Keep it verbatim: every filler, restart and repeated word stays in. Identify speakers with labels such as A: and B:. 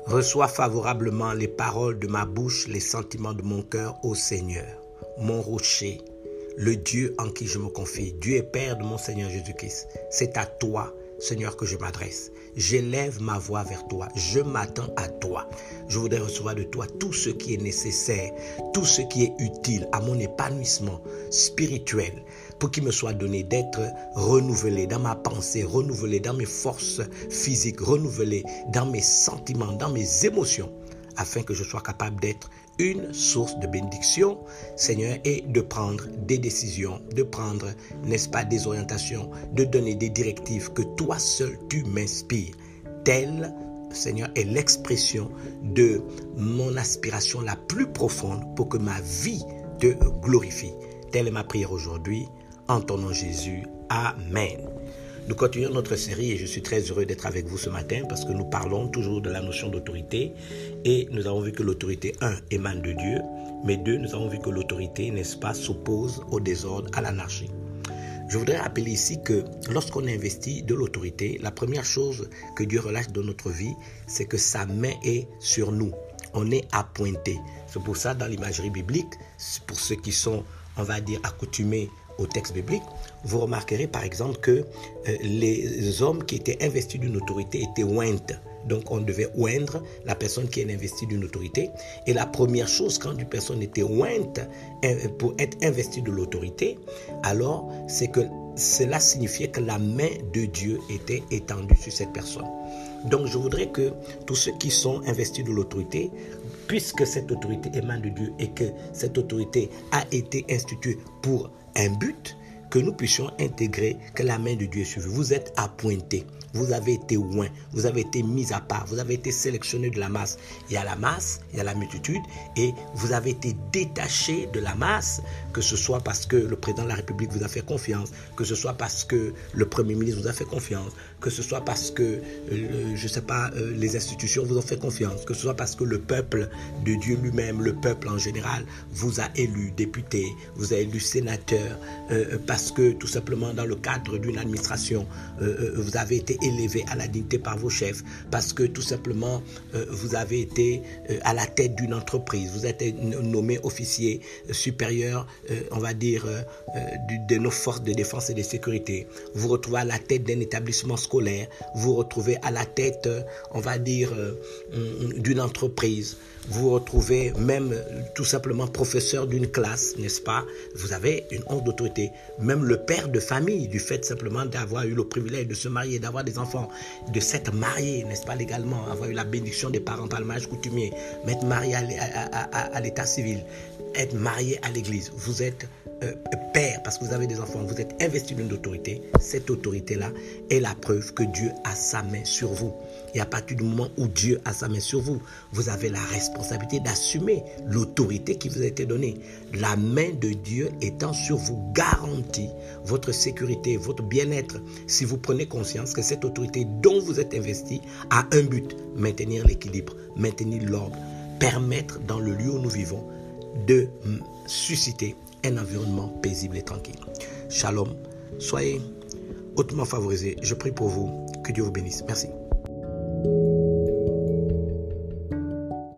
A: Reçois favorablement les paroles de ma bouche, les sentiments de mon cœur, ô Seigneur, mon rocher, le Dieu en qui je me confie. Dieu et Père de mon Seigneur Jésus-Christ, c'est à toi, Seigneur, que je m'adresse. J'élève ma voix vers toi. Je m'attends à toi. Je voudrais recevoir de toi tout ce qui est nécessaire, tout ce qui est utile à mon épanouissement spirituel, pour qu'il me soit donné d'être renouvelé dans ma pensée, renouvelé dans mes forces physiques, renouvelé dans mes sentiments, dans mes émotions, afin que je sois capable d'être une source de bénédiction, Seigneur, et de prendre des décisions, de prendre, n'est-ce pas, des orientations, de donner des directives que toi seul tu m'inspires. Telle, Seigneur, est l'expression de mon aspiration la plus profonde pour que ma vie te glorifie. Telle est ma prière aujourd'hui, en ton nom Jésus. Amen. Nous continuons notre série et je suis très heureux d'être avec vous ce matin parce que nous parlons toujours de la notion d'autorité et nous avons vu que l'autorité, un, émane de Dieu, mais deux, nous avons vu que l'autorité, n'est-ce pas, s'oppose au désordre, à l'anarchie. Je voudrais rappeler ici que lorsqu'on investit de l'autorité, la première chose que Dieu relâche dans notre vie, c'est que sa main est sur nous. On est appointé. C'est pour ça, dans l'imagerie biblique, pour ceux qui sont, on va dire, accoutumés au texte biblique, vous remarquerez par exemple que euh, les hommes qui étaient investis d'une autorité étaient ointes. Donc on devait oindre la personne qui est investie d'une autorité. Et la première chose, quand une personne était ointe pour être investie de l'autorité, alors c'est que cela signifiait que la main de Dieu était étendue sur cette personne. Donc je voudrais que tous ceux qui sont investis de l'autorité, puisque cette autorité émane de Dieu et que cette autorité a été instituée pour un but, que nous puissions intégrer que la main de Dieu est sur vous. Vous êtes appointés, vous avez été oints, vous avez été mis à part, vous avez été sélectionnés de la masse. Il y a la masse, il y a la multitude et vous avez été détachés de la masse, que ce soit parce que le président de la République vous a fait confiance, que ce soit parce que le Premier ministre vous a fait confiance, que ce soit parce que, euh, je ne sais pas, euh, les institutions vous ont fait confiance, que ce soit parce que le peuple de Dieu lui-même, le peuple en général, vous a élu député, vous a élu sénateur, euh, parce que tout simplement dans le cadre d'une administration, euh, vous avez été élevé à la dignité par vos chefs, parce que tout simplement euh, vous avez été euh, à la tête d'une entreprise, vous êtes nommé officier euh, supérieur, euh, on va dire, euh, de, de nos forces de défense et de sécurité, vous vous retrouvez à la tête d'un établissement scolaire, vous vous retrouvez à la tête, euh, on va dire, euh, d'une entreprise, vous vous retrouvez même tout simplement professeur d'une classe, n'est-ce pas? Vous avez une honte d'autorité. Même le père de famille, du fait simplement d'avoir eu le privilège de se marier, d'avoir des enfants, de s'être marié, n'est-ce pas, légalement, avoir eu la bénédiction des parents par le mariage coutumier, m'être marié à, à, à, à l'état civil, être marié à l'église. Vous êtes euh, père parce que vous avez des enfants, vous êtes investi d'une autorité. Cette autorité-là est la preuve que Dieu a sa main sur vous. Et à partir du moment où Dieu a sa main sur vous, vous avez la responsabilité d'assumer l'autorité qui vous a été donnée. La main de Dieu étant sur vous garantit votre sécurité, votre bien-être. Si vous prenez conscience que cette autorité dont vous êtes investi a un but, maintenir l'équilibre, maintenir l'ordre, permettre dans le lieu où nous vivons de susciter un environnement paisible et tranquille. Shalom, soyez hautement favorisés. Je prie pour vous. Que Dieu vous bénisse. Merci.